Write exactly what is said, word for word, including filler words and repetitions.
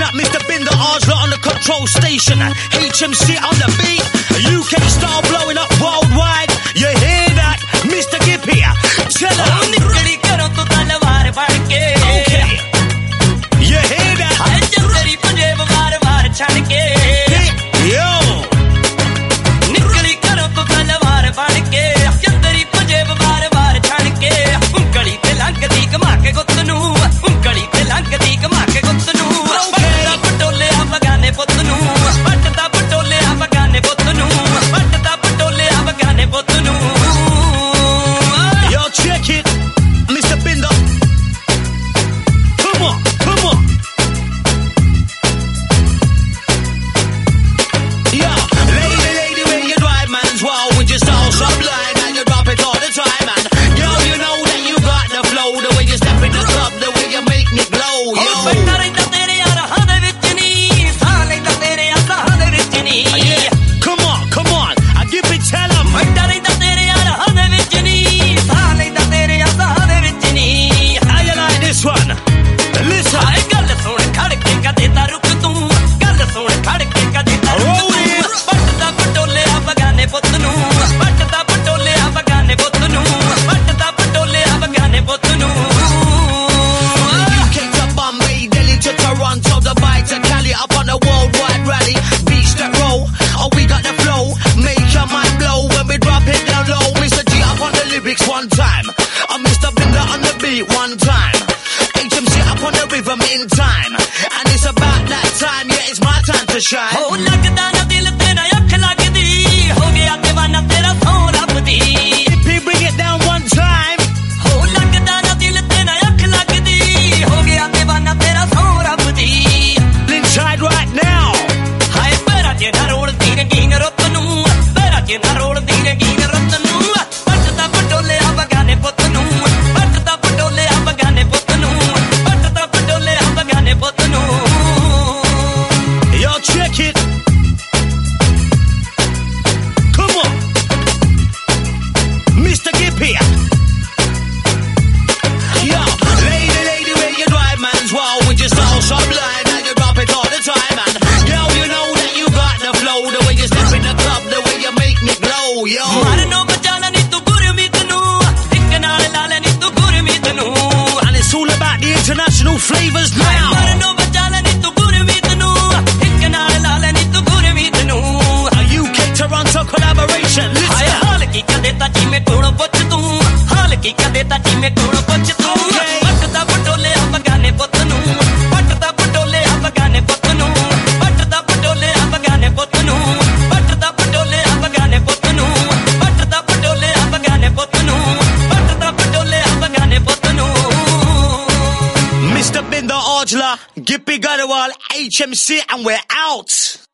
up Mister Binder Arsla on the control station. H M C on the beat. U K style blowing up worldwide. You hear that? Mister Gippy. Tell her. निकली करो तो तलवार बढ़ के. Okay. You hear that? हाय जब तेरी पंजेब वार वार छड़ के. Yo. निकली करो तो तलवार बढ़ के. जब तेरी पंजेब वार वार छड़ के. उंगली ते लंघ दी कमा के गुੱਤ ਨੂੰ. उंगली ते लंघ दी कमा के गुੱਤ ਨੂੰ. पट्टा पटोले आ बगाने पुੱਤ ਨੂੰ. पट्टा पटोले आ बगाने पुੱਤ ਨੂੰ. पट्टा पटोले आ बगाने पुੱਤ ਨੂੰ. Yo, check it. Mister Binder. Come on, come on. Yo, lady, lady, where you drive, man's wow. We just all sublime and you drop it all the time, man. Girl, you know that you got the flow. The way you step in the club, the way you make me glow, yo. बैठा रहता तेरे राहां दे विच नी. साह लैंदा तेरे साहां दे विच नी. Yeah, come on, come on. I give it, tell 'em. बैठा रहता तेरे राहां दे विच नी. साह लैंदा तेरे साहां दे विच नी. How you like this one? Listen. हाय गल सुण खड़ के कदे ता रुक तू. गल सुण खड़ के कदे ता रुक तू. पट्टा पटोले आ बगाने पुੱਤ ਨੂੰ. पट्टा पटोले आ बगाने पुੱਤ ਨੂੰ. पट्टा पटोले आ बगाने पुੱਤ ਨੂੰ. U K to Bombay, Delhi to Toronto, Dubai to Cali, up on a worldwide rally. Beach that roll, oh we got the flow. Make your mind blow when we drop it down low. Mister G up on the lyrics one time. I'm Mister Binder on the beat one time. H M C up on the rhythm in time. And it's about that time, yeah, it's my time to shine. ਹੋ ਲੱਗਦਾ ਨਾ ਦਿਲ ਤੇਰਾ ਅੱਖ ਲੱਗਦੀ. ਹੋ ਗਿਆ دیਵਾਨਾ ਤੇਰਾ ਸੌ ਰੱਬ ਦੀ. If he bring it down one time. ਹੋ ਲੱਗਦਾ ਨਾ ਦਿਲ ਤੇਰਾ ਅੱਖ ਲੱਗਦੀ. ਹੋ ਗਿਆ دیਵਾਨਾ ਤੇਰਾ ਸੌ ਰੱਬ ਦੀ. Inside right now. ਹਾਏ ਪੈਰਾਂ 'ਚ ਨਾ ਰੋਲਦੀ ਰੰਗੀਨ ਰੁੱਤ ਨੂੰ. ਪੈਰਾਂ 'ਚ ਨਾ ਰੋਲਦੀ ਰੰਗੀਨ ਰੁੱਤ ਨੂੰ. ਪੱਟਦਾ ਪਟੋਲੇ ਆ ਬਗਾਨੇ ਪੁੱਤ ਨੂੰ. ਪੱਟਦਾ ਪਟੋਲੇ ਆ ਬਗਾਨੇ ਪੁੱਤ ਨੂੰ. ਪੱਟਦਾ ਪਟੋਲੇ ਆ ਬਗਾਨੇ ਪੁੱਤ ਨੂੰ. Yo, check it. Come on. Mister Gippy. Yo, lady, lady, where you drive, man's wow. We just all sublime and you drop it all the time, man. Girl, you know that you got the flow. The way you step in the club, the way you make me glow, yo. ਮਰਨੋਂ ਬਚਾਣਾ ਨੀ ਤੂੰ ਗੁਰਮੀਤ ਨੂੰ. ਇੱਕ ਨਾਲ ਲਾ ਲੈ ਨੀ ਤੂੰ ਗੁਰਮੀਤ ਨੂੰ. And it's all about the international flavors now. ਮਰਨੋਂ ਬਚਾਣਾ ਨੀ ਤੂੰ ਗੁਰਮੀਤ ਨੂੰ. ਇੱਕ ਨਾਲ ਲਾ ਲੈ ਨੀ ਤੂੰ ਗੁਰਮੀਤ ਨੂੰ. A U K Toronto collaboration. ਹਾਏ Listen. ਹਾਲ ਕੀ ਕਦੇ ਤਾਂ ਜਿਵੇਂ ਕੋਲੋਂ ਪੁੱਛ ਤੂੰ. ਹਾਲ ਕੀ ਕਦੇ ਤਾਂ ਜਿਵੇਂ ਕੋਲੋਂ ਪੁੱਛ ਤੂੰ. Okay. ਪੱਟਦਾ ਪਟੋਲੇ ਆ ਬਗਾਨੇ ਪੁੱਤ ਨੂੰ. ਪੱਟਦਾ ਪਟੋਲੇ ਆ ਬਗਾਨੇ ਪੁੱਤ ਨੂੰ. ਪੱਟਦਾ ਪਟੋਲੇ ਆ ਬਗਾਨੇ ਪੁੱਤ ਨੂੰ. ਪੱਟਦਾ ਪਟੋਲੇ ਆ ਬਗਾਨੇ ਪੁੱਤ ਨੂੰ. ਪੱਟਦਾ ਪਟੋਲੇ ਆ ਬਗਾਨੇ ਪੁੱਤ ਨੂੰ. ਪੱਟਦਾ ਪਟੋਲੇ ਆ ਬਗਾਨੇ ਪੁੱਤ ਨੂੰ. Mister Binder Arsla, Gippy Garewal, H M C, and we're out.